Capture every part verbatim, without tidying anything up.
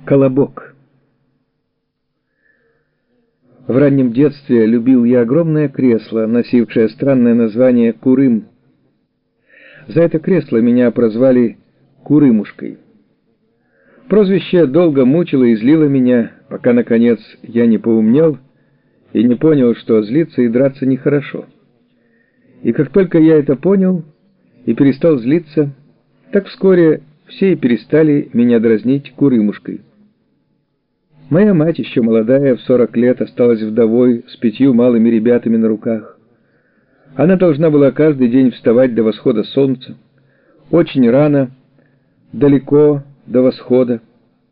Колобок. В раннем детстве любил я огромное кресло, носившее странное название «Курым». За это кресло меня прозвали Курымушкой. Прозвище долго мучило и злило меня, пока, наконец, я не поумнел и не понял, что злиться и драться нехорошо. И как только я это понял и перестал злиться, так вскоре все и перестали меня дразнить Курымушкой. Моя мать, еще молодая, в сорок лет, осталась вдовой с пятью малыми ребятами на руках. Она должна была каждый день вставать до восхода солнца, очень рано, далеко до восхода.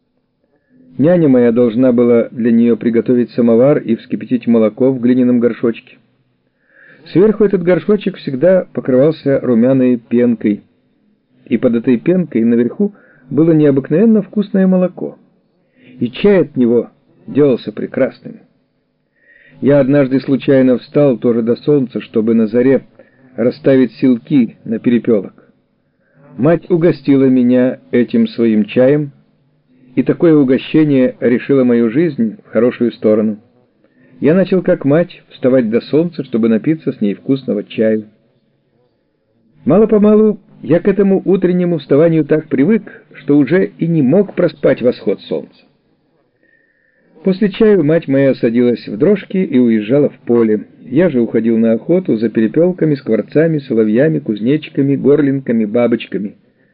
Няня моя должна была для нее приготовить самовар и вскипятить молоко в глиняном горшочке. Сверху этот горшочек всегда покрывался румяной пенкой, и под этой пенкой наверху было необыкновенно вкусное молоко. И чай от него делался прекрасным. Я однажды случайно встал тоже до солнца, чтобы на заре расставить силки на перепелок. Мать угостила меня этим своим чаем, и такое угощение решило мою жизнь в хорошую сторону. Я начал, как мать, вставать до солнца, чтобы напиться с ней вкусного чаю. Мало-помалу я к этому утреннему вставанию так привык, что уже и не мог проспать восход солнца. После чаю мать моя садилась в дрожки и уезжала в поле. Я же уходил на охоту за перепелками, скворцами, соловьями, кузнечиками, горлинками, бабочками.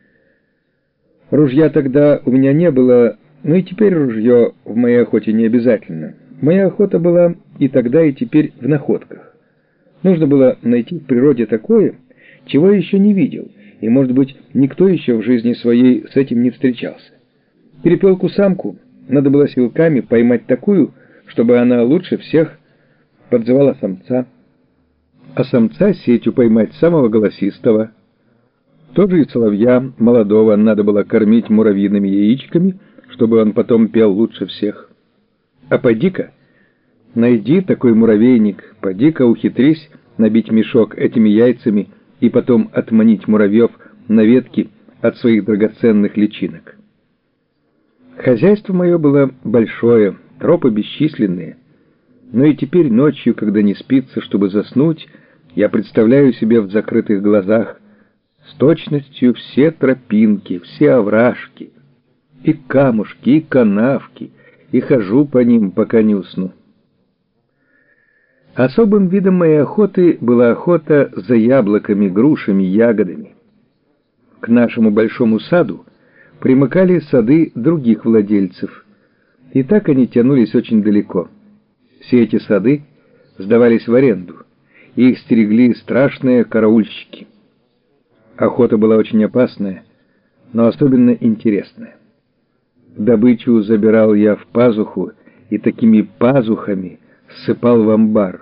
Ружья тогда у меня не было, но и теперь ружье в моей охоте не обязательно. Моя охота была и тогда, и теперь в находках. Нужно было найти в природе такое, чего я еще не видел, и, может быть, никто еще в жизни своей с этим не встречался. Перепелку-самку надо было силками поймать такую, чтобы она лучше всех подзывала самца, а самца сетью поймать самого голосистого. Тоже и соловья молодого надо было кормить муравьиными яичками, чтобы он потом пел лучше всех. А поди-ка, найди такой муравейник, поди-ка ухитрись набить мешок этими яйцами и потом отманить муравьев на ветки от своих драгоценных личинок. Хозяйство мое было большое, тропы бесчисленные, но и теперь ночью, когда не спится, чтобы заснуть, я представляю себе в закрытых глазах с точностью все тропинки, все овражки, и камушки, и канавки, и хожу по ним, пока не усну. Особым видом моей охоты была охота за яблоками, грушами, ягодами. К нашему большому саду примыкали сады других владельцев, и так они тянулись очень далеко. Все эти сады сдавались в аренду, и их стерегли страшные караульщики. Охота была очень опасная, но особенно интересная. Добычу забирал я в пазуху и такими пазухами ссыпал в амбар.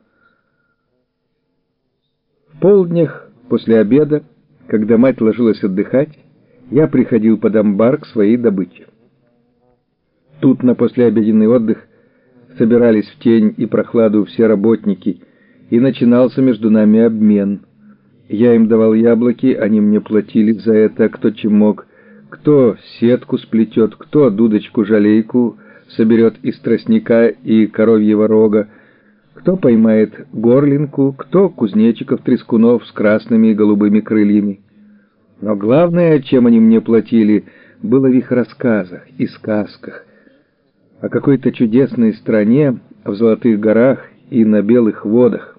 В полднях после обеда, когда мать ложилась отдыхать, я приходил под амбар к своей добыче. Тут на послеобеденный отдых собирались в тень и прохладу все работники, и начинался между нами обмен. Я им давал яблоки, они мне платили за это, кто чем мог. Кто сетку сплетет, кто дудочку-жалейку соберет из тростника и коровьего рога, кто поймает горлинку, кто кузнечиков-трескунов с красными и голубыми крыльями. Но главное, чем они мне платили, было в их рассказах и сказках о какой-то чудесной стране в золотых горах и на белых водах.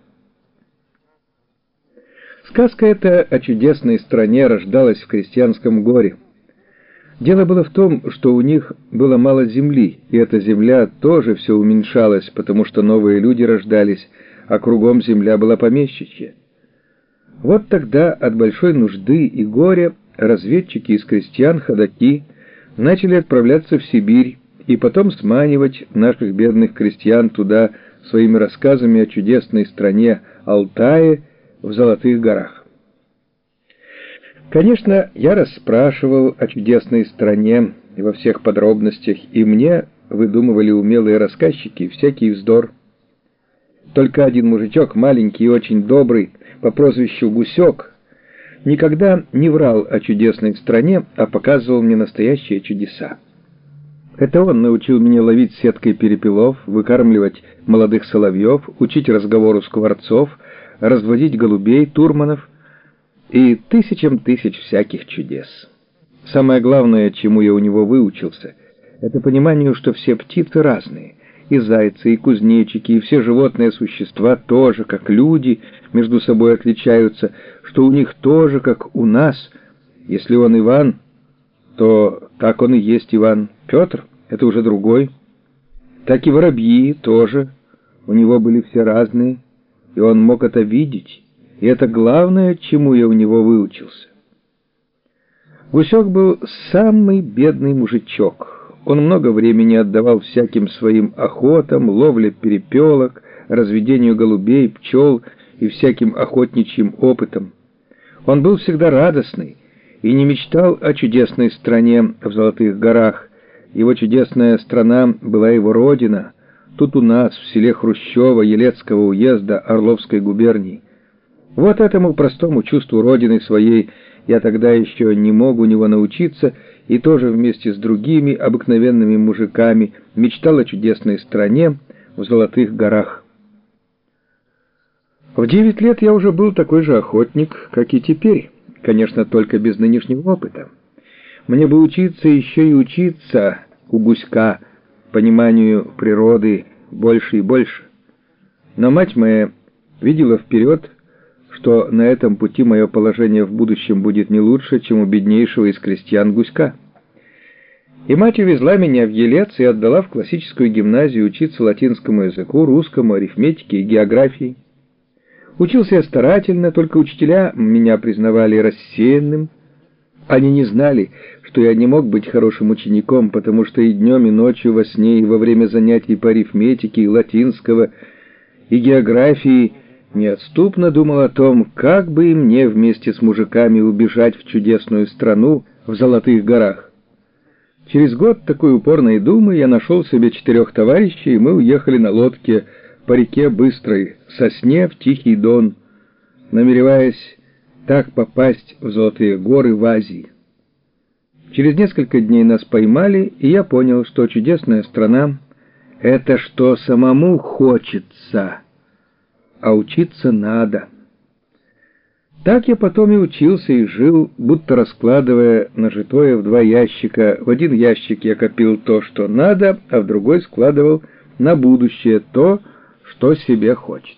Сказка эта о чудесной стране рождалась в крестьянском горе. Дело было в том, что у них было мало земли, и эта земля тоже все уменьшалась, потому что новые люди рождались, а кругом земля была помещичья. Вот тогда от большой нужды и горя разведчики из крестьян, ходаки, начали отправляться в Сибирь и потом сманивать наших бедных крестьян туда своими рассказами о чудесной стране Алтае в Золотых горах. Конечно, я расспрашивал о чудесной стране во всех подробностях, и мне выдумывали умелые рассказчики всякий вздор. Только один мужичок, маленький и очень добрый, по прозвищу Гусек, никогда не врал о чудесной стране, а показывал мне настоящие чудеса. Это он научил меня ловить сеткой перепелов, выкармливать молодых соловьев, учить разговору скворцов, разводить голубей, турманов и тысячам тысяч всяких чудес. Самое главное, чему я у него выучился, это пониманию, что все птицы разные, и зайцы, и кузнечики, и все животные существа тоже, как люди, между собой отличаются, что у них тоже, как у нас. Если он Иван, то так он и есть Иван. Петр — это уже другой. Так и воробьи тоже. У него были все разные, и он мог это видеть. И это главное, чему я у него выучился. Гусек был самый бедный мужичок. Он много времени отдавал всяким своим охотам, ловле перепелок, разведению голубей, пчел и всяким охотничьим опытом. Он был всегда радостный и не мечтал о чудесной стране в Золотых горах. Его чудесная страна была его родина, тут у нас, в селе Хрущево Елецкого уезда Орловской губернии. Вот этому простому чувству родины своей я тогда еще не мог у него научиться, и тоже вместе с другими обыкновенными мужиками мечтал о чудесной стране в Золотых горах. В девять лет я уже был такой же охотник, как и теперь, конечно, только без нынешнего опыта. Мне бы учиться еще и учиться у Гуська пониманию природы больше и больше. Но мать моя видела вперед, что на этом пути мое положение в будущем будет не лучше, чем у беднейшего из крестьян Гуська. И мать увезла меня в Елец и отдала в классическую гимназию учиться латинскому языку, русскому, арифметике и географии. Учился я старательно, только учителя меня признавали рассеянным. Они не знали, что я не мог быть хорошим учеником, потому что и днем, и ночью во сне, и во время занятий по арифметике, и латинского, и географии неотступно думал о том, как бы и мне вместе с мужиками убежать в чудесную страну в Золотых горах. Через год такой упорной думы я нашел себе четырех товарищей, и мы уехали на лодке по реке Быстрой, Сосне, в Тихий Дон, намереваясь так попасть в Золотые горы в Азии. Через несколько дней нас поймали, и я понял, что чудесная страна — это что самому хочется, а учиться надо. Так я потом и учился, и жил, будто раскладывая нажитое в два ящика. В один ящик я копил то, что надо, а в другой складывал на будущее то, что себе хочется.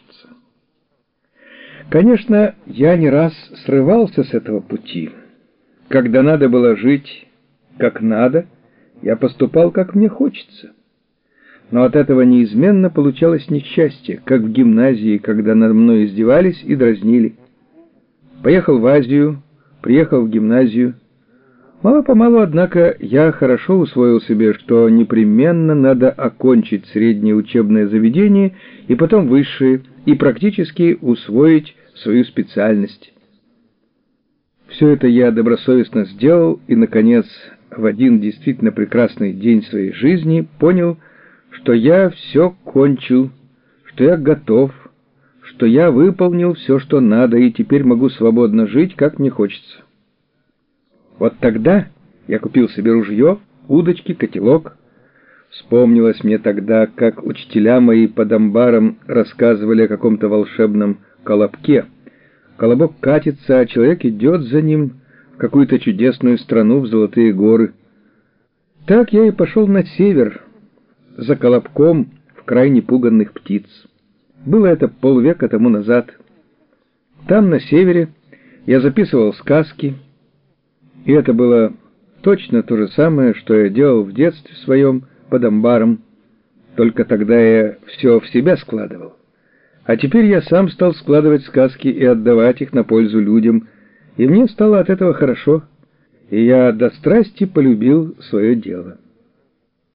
Конечно, я не раз срывался с этого пути. Когда надо было жить как надо, я поступал как мне хочется. Но от этого неизменно получалось несчастье, как в гимназии, когда над мной издевались и дразнили. Поехал в Азию, приехал в гимназию. Мало-помалу, однако, я хорошо усвоил себе, что непременно надо окончить среднее учебное заведение и потом высшее, и практически усвоить свою специальность. Все это я добросовестно сделал и, наконец, в один действительно прекрасный день своей жизни понял, что я все кончил, что я готов, что я выполнил все, что надо, и теперь могу свободно жить, как мне хочется. Вот тогда я купил себе ружье, удочки, котелок. Вспомнилось мне тогда, как учителя мои под амбаром рассказывали о каком-то волшебном колобке. Колобок катится, а человек идет за ним в какую-то чудесную страну, в Золотые горы. Так я и пошел на север, за колобком в край непуганных птиц. Было это полвека тому назад. Там, на севере, я записывал сказки, и это было точно то же самое, что я делал в детстве своем под амбаром, только тогда я все в себя складывал. А теперь я сам стал складывать сказки и отдавать их на пользу людям, и мне стало от этого хорошо, и я до страсти полюбил свое дело.